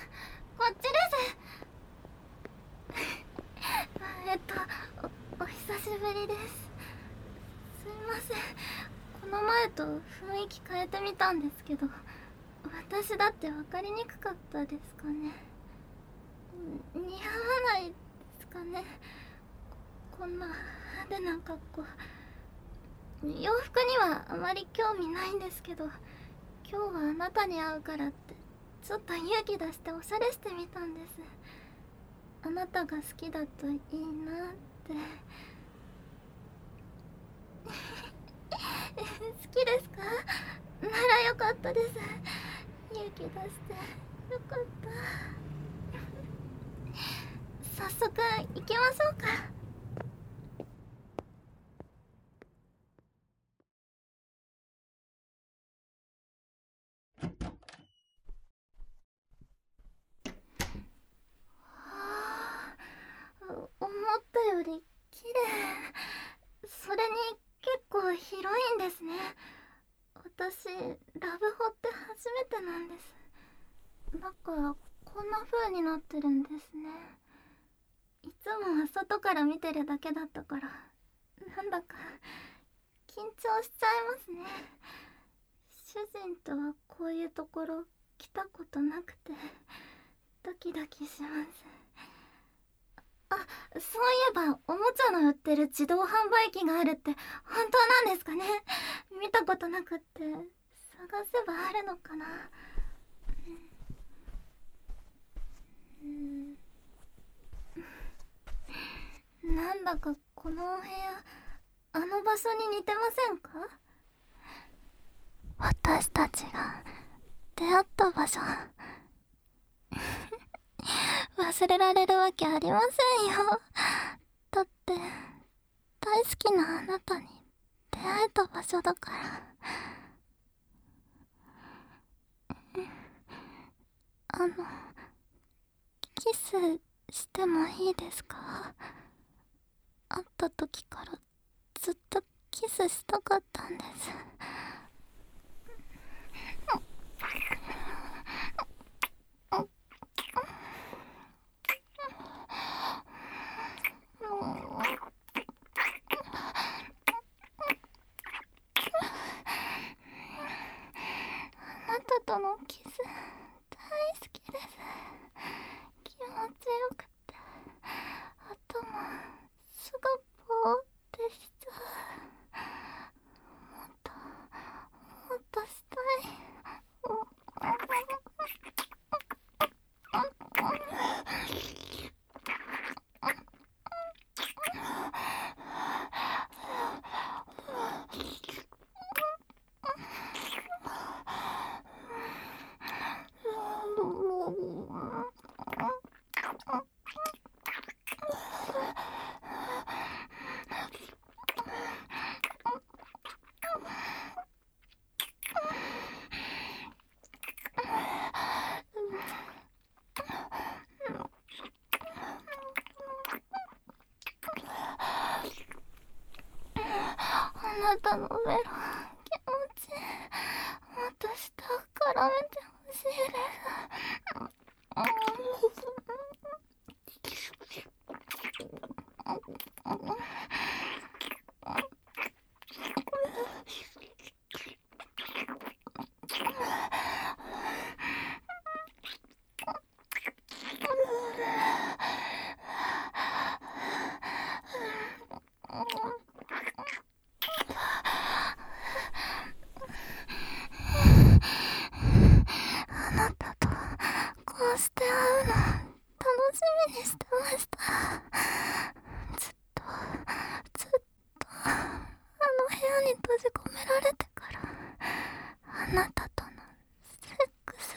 こっちですお久しぶりです。すいません、この前と雰囲気変えてみたんですけど、私だって分かりにくかったですかね。似合わないですかね、こんな派手な格好。洋服にはあまり興味ないんですけど、今日はあなたに会うからってちょっと勇気出しておしゃれしてみたんです。あなたが好きだといいなって。好きですか？ならよかったです。勇気出してよかった。早速行きましょうか。思ったより綺麗。それに結構広いんですね。私ラブホって初めてなんです。だからこんな風になってるんですね。いつもは外から見てるだけだったから、なんだか緊張しちゃいますね。主人とはこういうところ来たことなくてドキドキします。あ、そういえばおもちゃの売ってる自動販売機があるって本当なんですかね。見たことなくって探せばあるのかな。なんだかこのお部屋あの場所に似てませんか？私たちが出会った場所。忘れられるわけありませんよ。だって大好きなあなたに出会えた場所だから。あの、キスしてもいいですか？会った時からずっとキスしたかったんです。あなたとのキス大好きです。気持ちよくて頭すぐぼーってしちゃう。もっともっとしたい。あなたのメロン気持ちいい。もっと舌を絡めてほしいです。あなたとこうして会うの楽しみにしてました。ずっとずっとあの部屋に閉じ込められてからあなたとのセックス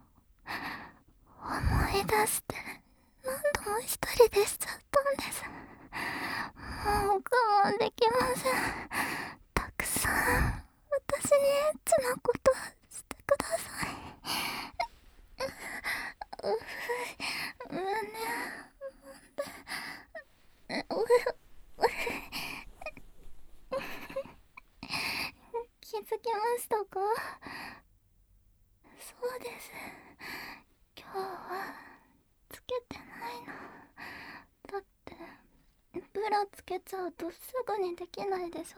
思い出して何度も一人でしちゃったんです。もう我慢できません。たくさん私にエッチなことしてください。胸気づきましたか？そうです。今つけてないの。だってブラつけちゃうとすぐにできないでしょ。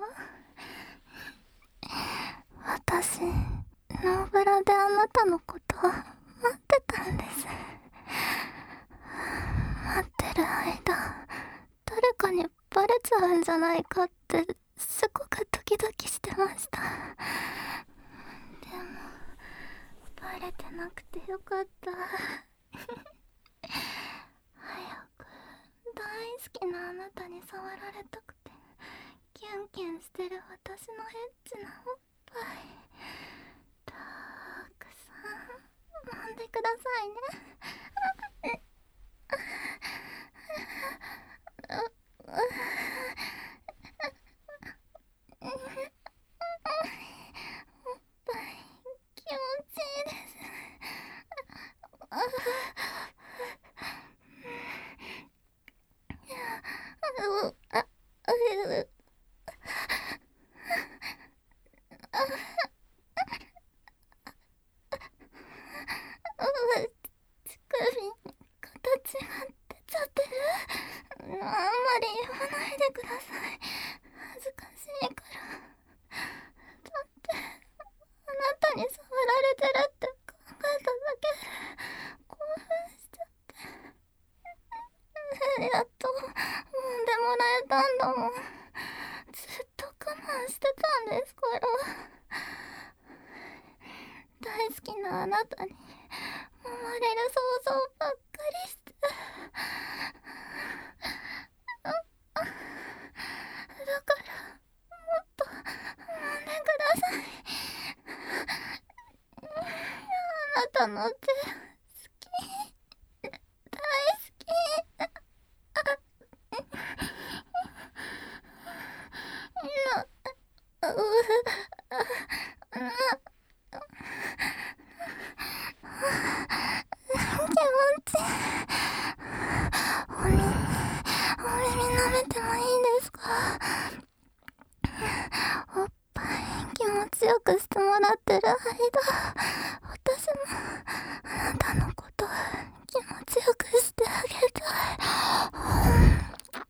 私ノーブラであなたのこと待ってたんです。待ってる間誰かにバレちゃうんじゃないかってすごくドキドキしてました。でもバレてなくてよかった。早く大好きなあなたに触られたくてキュンキュンしてる私のエッチなおっぱいたくさん飲んでくださいね。おっぱい気持ちいいです。乳首に形が出ちゃってる。あんまり言わないでください。恥ずかしいから。だってあなたに触られてるって考えただけで興奮しちゃって。やっと揉んでもらえたんだもん。ずっと我慢してたんですから。大好きなあなたに揉まれる想像ばっかりして。だからもっと揉んでください。あなたの手好き、大好き。気持ちいい。お耳舐めてもいいですか？おっぱい気持ちよくしてもらってる間、私もあなたのこと気持ちよくしてあげたい。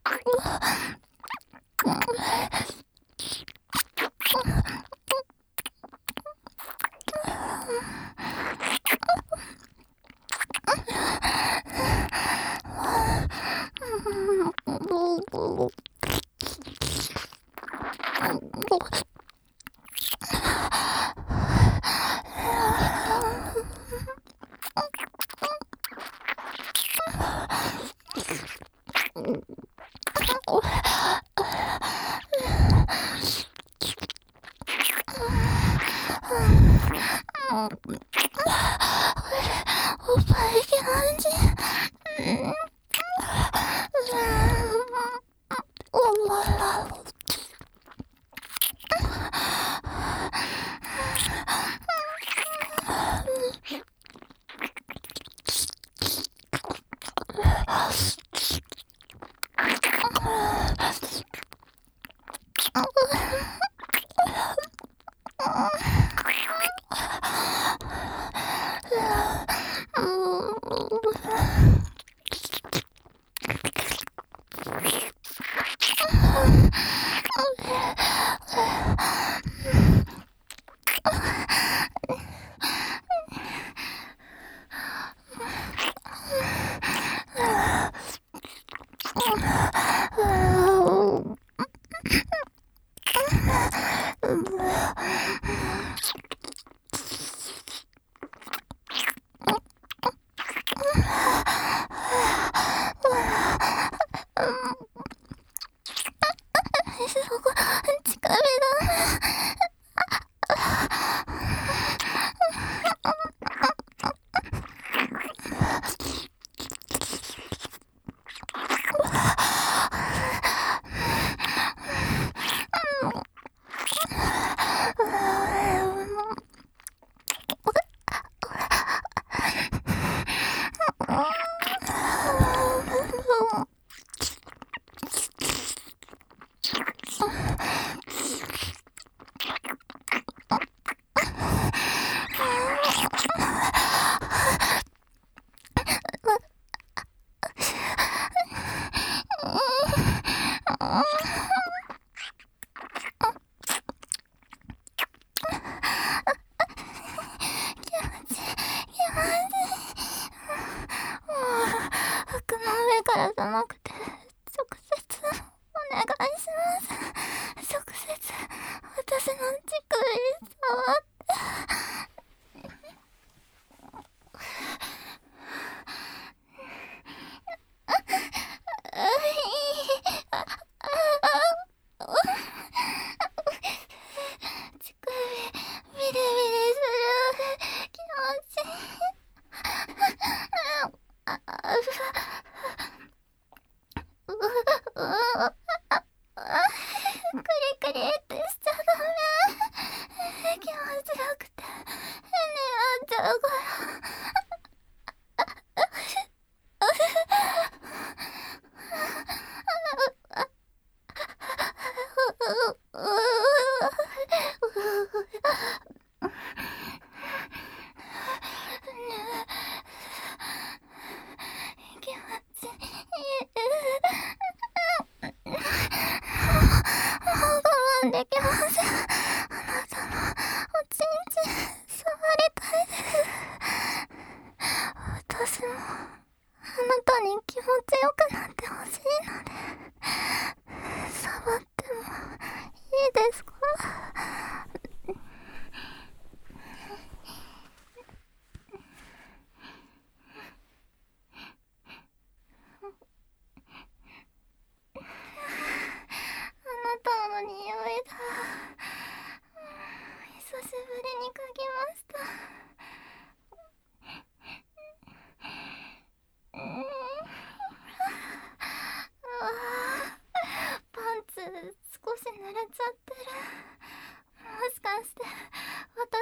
おっぱい気持ちいい。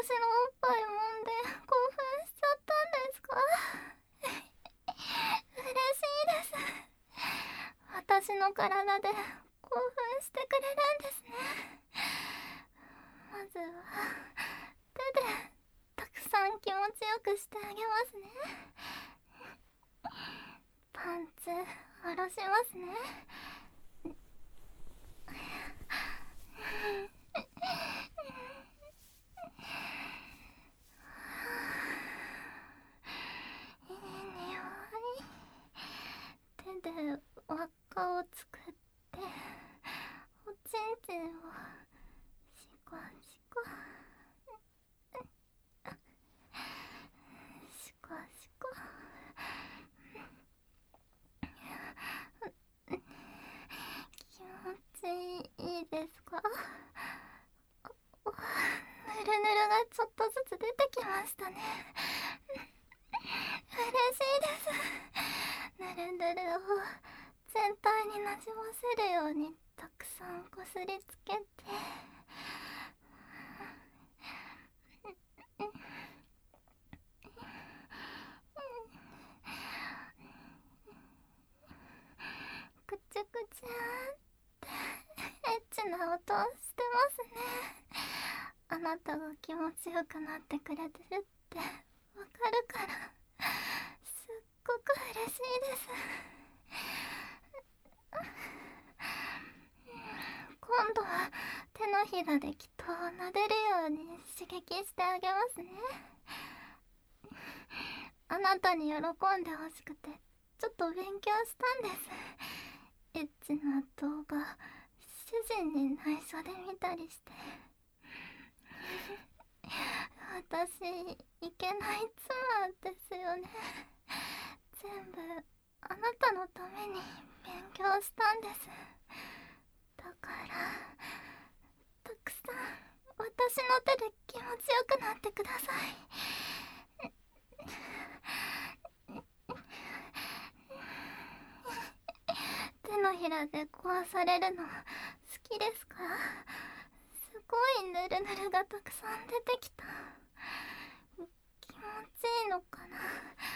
おっぱい揉んで興奮しちゃったんですか？嬉しいです。私の体で興奮してくれるんですね。まずは手でたくさん気持ちよくしてあげますね。パンツ下ろしますね。いい匂い。手で輪っかを作っておちんちんをシコシコシコシコ。気持ちいいですか？ぬるぬるがちょっとずつ出てきましたね。嬉しいです。ぬるぬるを全体になじませるようにたくさんこすりつけて、くちゅくちゅってエッチな音してますね。あなたが気持ちよくなってくれてるってわかるから、すっごく嬉しいです。今度は手のひらできっと撫でるように刺激してあげますね。あなたに喜んでほしくてちょっと勉強したんです。エッチな動画主人に内緒で見たりして。私いけない妻ですよね。全部あなたのために勉強したんです。だからたくさん私の手で気持ちよくなってください。手のひらで壊されるの好きですか？すごいぬるぬるがたくさん出てきた。気持ちいいのかな？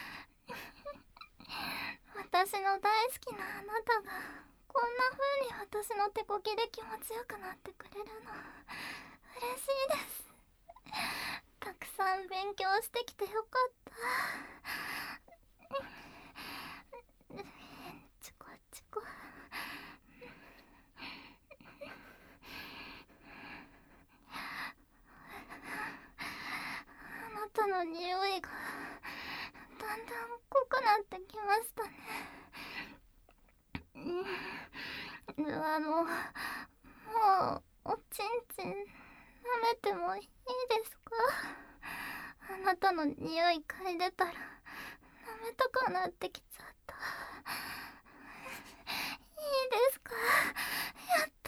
私の大好きなあなたがこんな風に私の手こきで気持ちよくなってくれるの嬉しいです。たくさん勉強してきてよかった。チコチコ。あなたの匂いがだんだん濃くなってきましたね。もうおちんちん舐めてもいいですか？あなたの匂い嗅いでたら舐めたくなってきちゃった。いいですか？やった。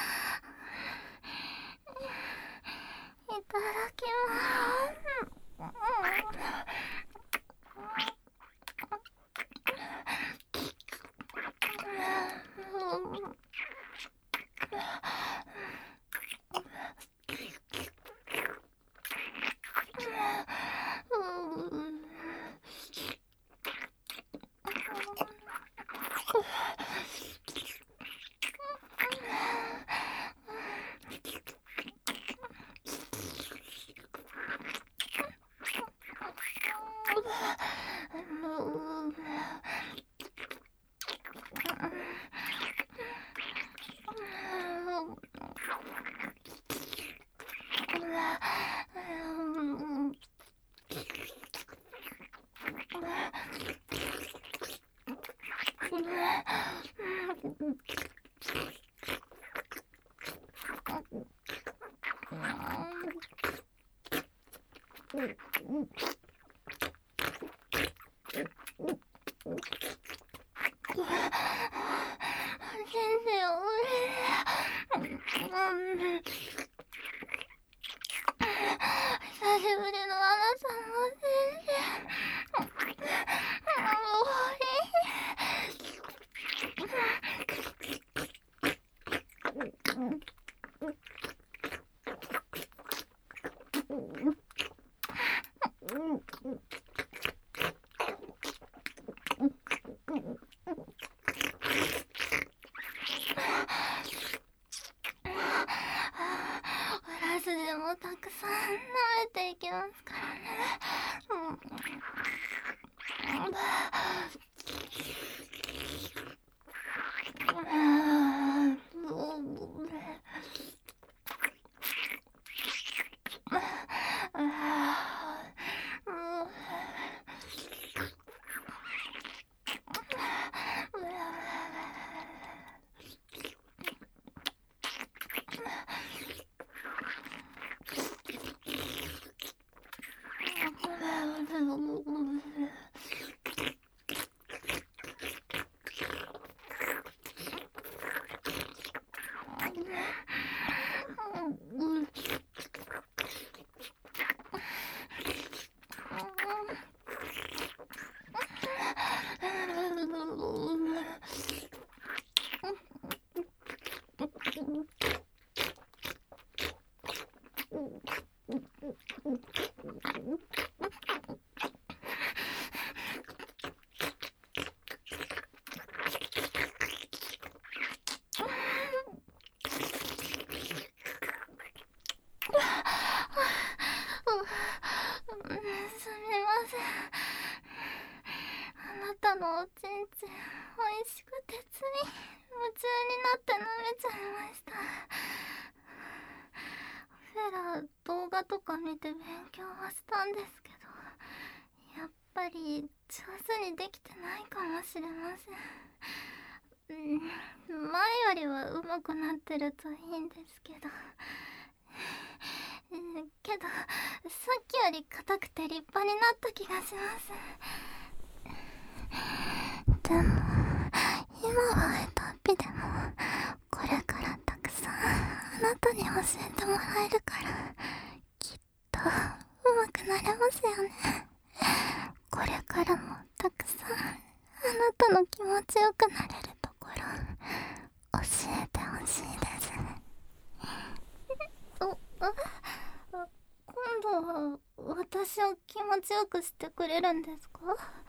いただきます。久しぶりのあなたの先生。 れていきますからね。すみません。あなたのおちんちん美味しくてつい夢中になって舐めちゃいました。フェラ動画とか見て勉強はしたんですけど、やっぱり上手にできてないかもしれません。前よりは上手くなってるといいんですけど、けどさっきより硬くて立派になった気がします。でも今は下手っぴでもこれからたくさんあなたに教えてもらえるから、きっと上手くなれますよね。これからもたくさんあなたの気持ちよくなれるところ教えてほしいです。今度は私を気持ちよくしてくれるんですか？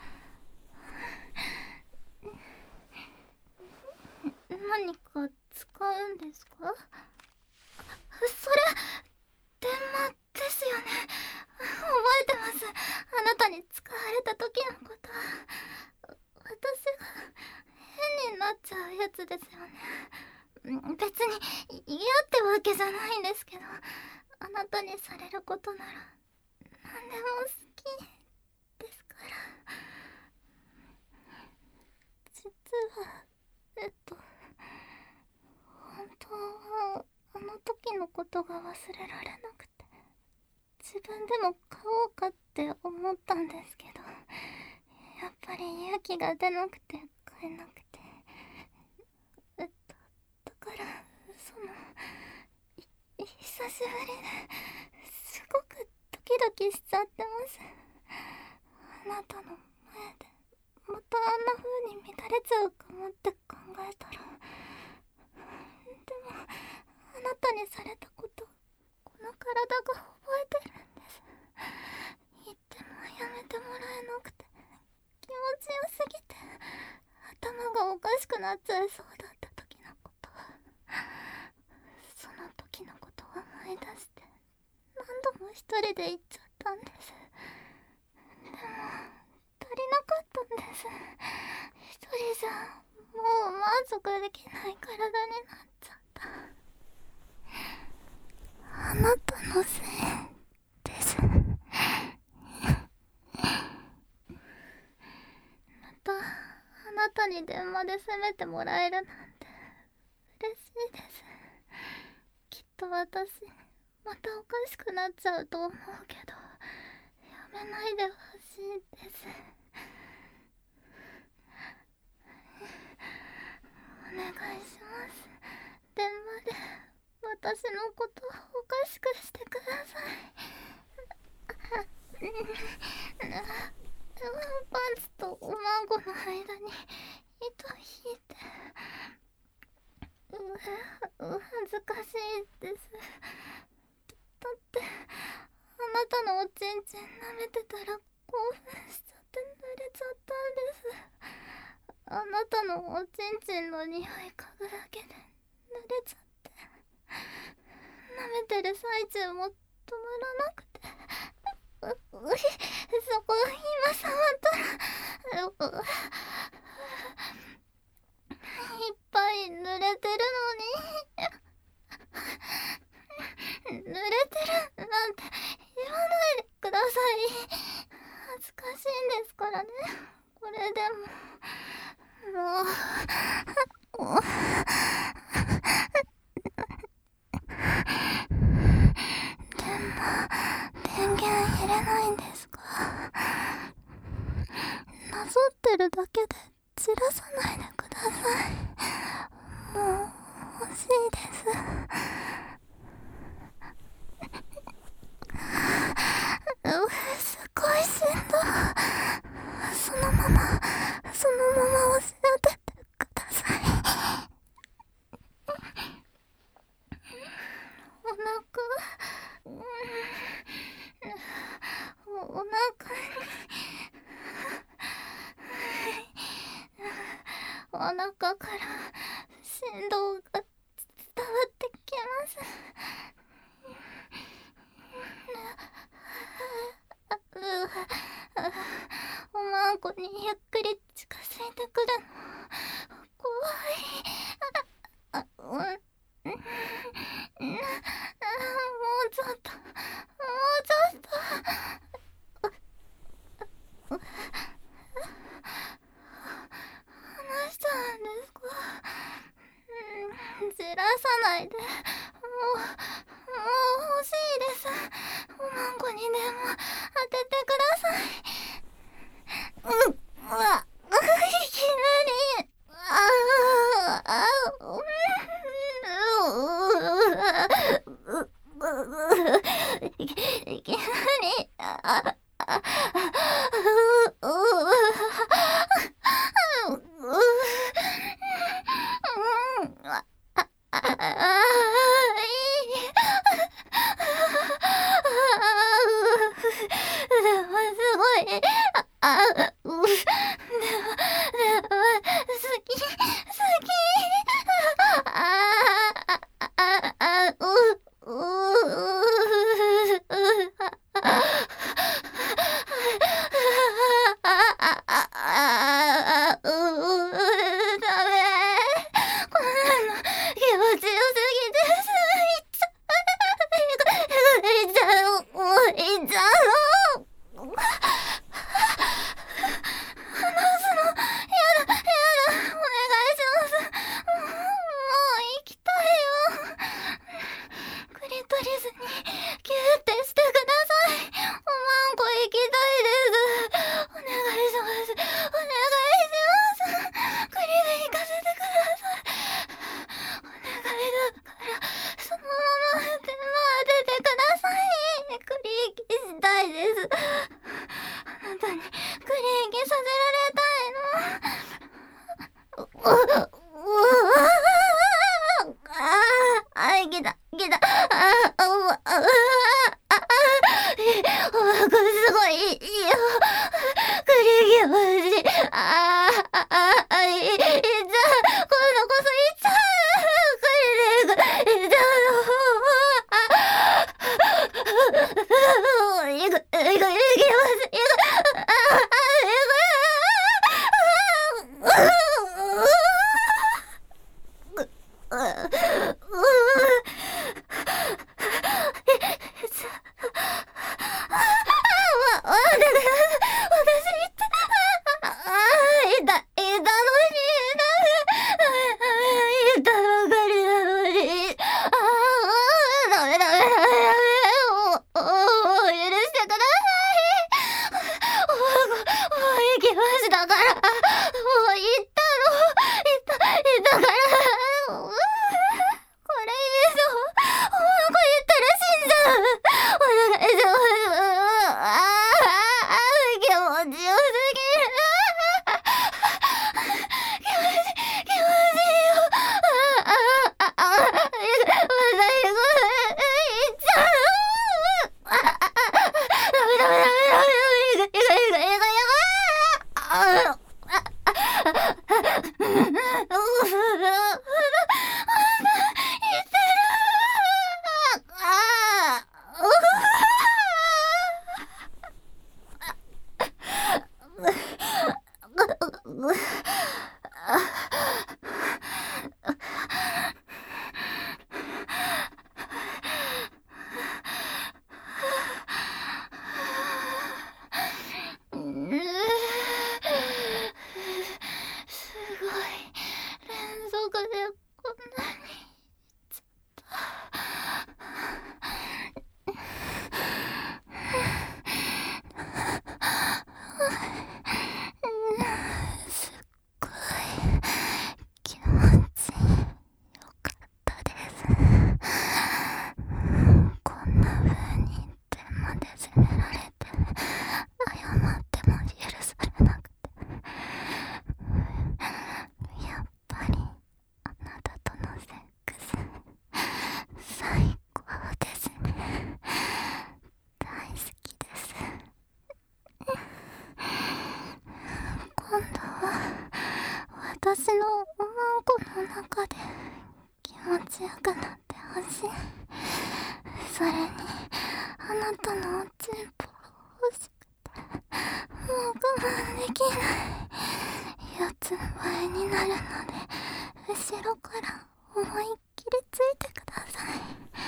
何か使うんですか？それ電話ですよね。覚えてます。あなたに使われた時のこと。私が変になっちゃうやつですよね。別に嫌ってわけじゃないんですけど、あなたにされることなら何でも好きですから。実は本当はあの時のことが忘れられなくて、自分でも買おうかって思ったんですけど、やっぱり勇気が出なくて買えなくて、だから久しぶりですごくドキドキしちゃってます。あなたの前でまたあんな風に乱れちゃうかもって考えたら、でもあなたにされたことこの体が覚えてるんです。言ってもやめてもらえなくて、気持ちよすぎて頭がおかしくなっちゃいそうだった時のこと、その時のことを思い出して何度も一人で言っちゃったんです。でも足りなかったんです。一人じゃもう満足できない体になっちゃった。あなたのせいです。またあなたに電話で責めてもらえるなんて嬉しいです。きっと私またおかしくなっちゃうと思うけど、やめないでほしいです。お願いします。電話で私のことをおかしくしてください。パンツとおまんごの間に糸引いて、恥ずかしいです。だってあなたのおちんちん舐めてたら興奮しちゃって濡れちゃったんです。あなたのおちんちんの匂い嗅ぐだけで濡れちゃって、舐めてる最中も止まらなくて、 そこ今触ったらいっぱい濡れてるのに濡れてるなんて言わないでください。恥ずかしいんですからね。これでももう電源入れないんですか？なぞってるだけで散らさないでください。もう欲しいです。すごいしんどい。そのまま押し当ててください。お腹お腹から振動が伝わってきます。おまんこにゆっくり近づいてくるの怖い。もうちょっと話しちゃうんですか？じらさないで。もう欲しいです。おまんこにでも当ててください。いきなりいきなりすごい私のおまんこの中で気持ちよくなってほしい。それにあなたのおちんぽ欲しくてもう我慢できない。四つん這いになるので後ろから思いっきりついてください。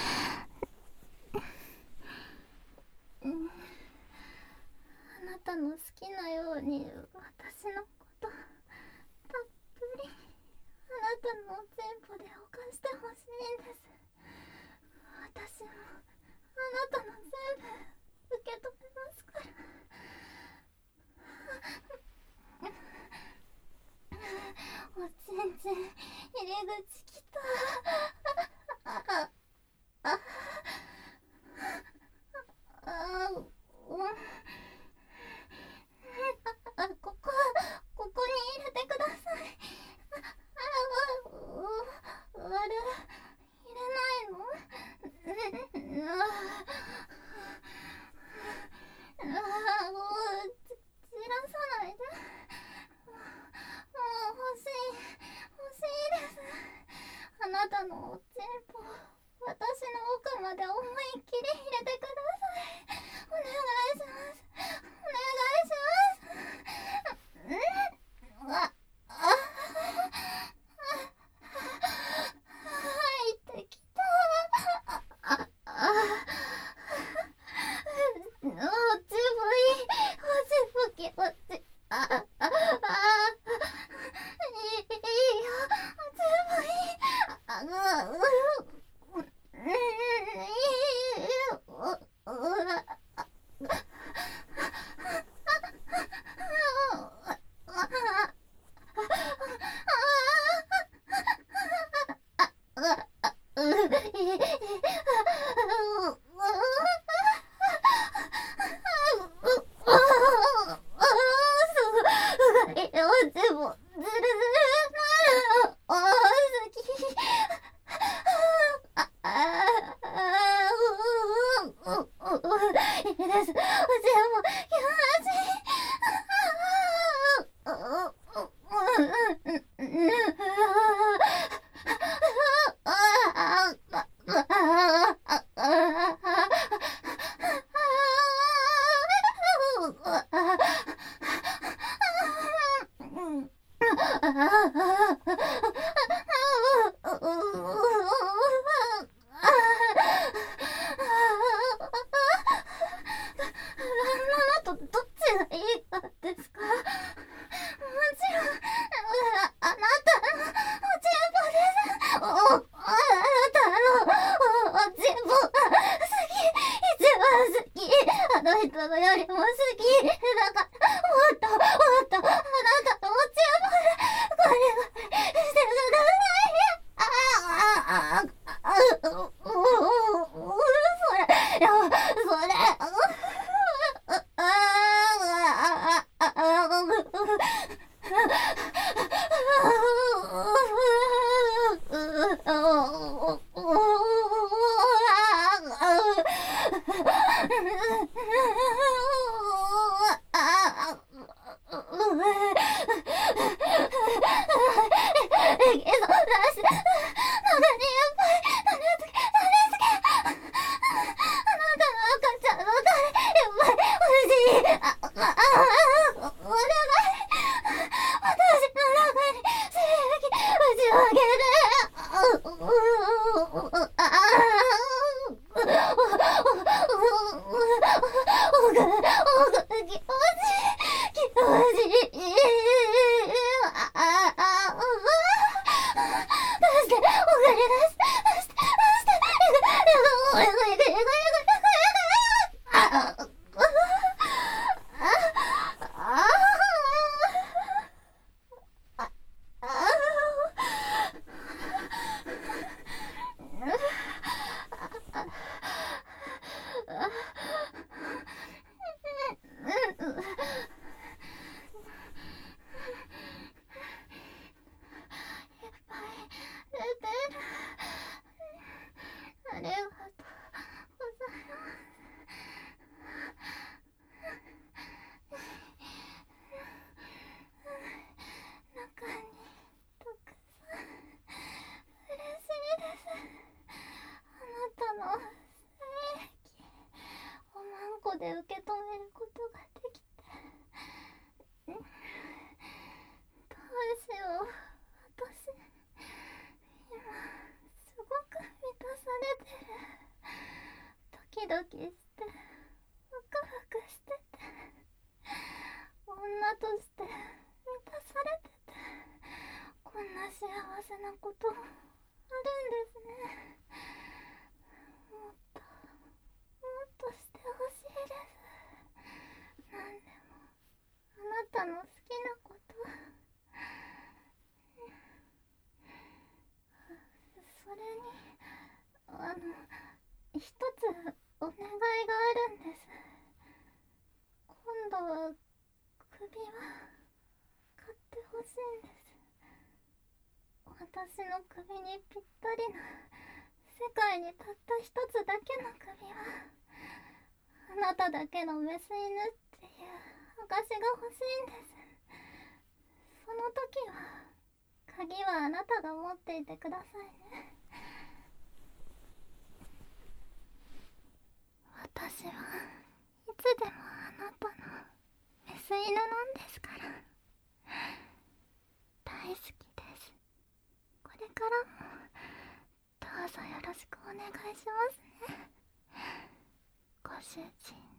あなたの好きなように私のことたっぷりあなたのおちんぽで犯してほしいんです。私もあなたの全部受け止めますから。おちんちん入り口きた。ここに入れてください。あれ入れないの？散らさないで。もう欲しいです。あなたのおちんぽ私の奥まで思いっきり入れてください。お願いします。お願いします。入ってきた。おちんぽいい。おちんぽ気持ちいいよ。おちんぽいることができて、どうしよう。私今すごく満たされてる。ドキドキしてワクワクしてて、女として満たされてて、こんな幸せなことあるんですね。もっとしてほしいです。なんでもあなたの好きなこと、それに一つお願いがあるんです。今度は首輪買ってほしいんです。私の首にぴったりな、世界にたった一つだけの首輪、あなただけのメス犬っていう証が欲しいんです。その時は鍵はあなたが持っていてくださいね。私はいつでもあなたのメス犬なんですから。大好きです。これからもどうぞよろしくお願いしますね、ご主人。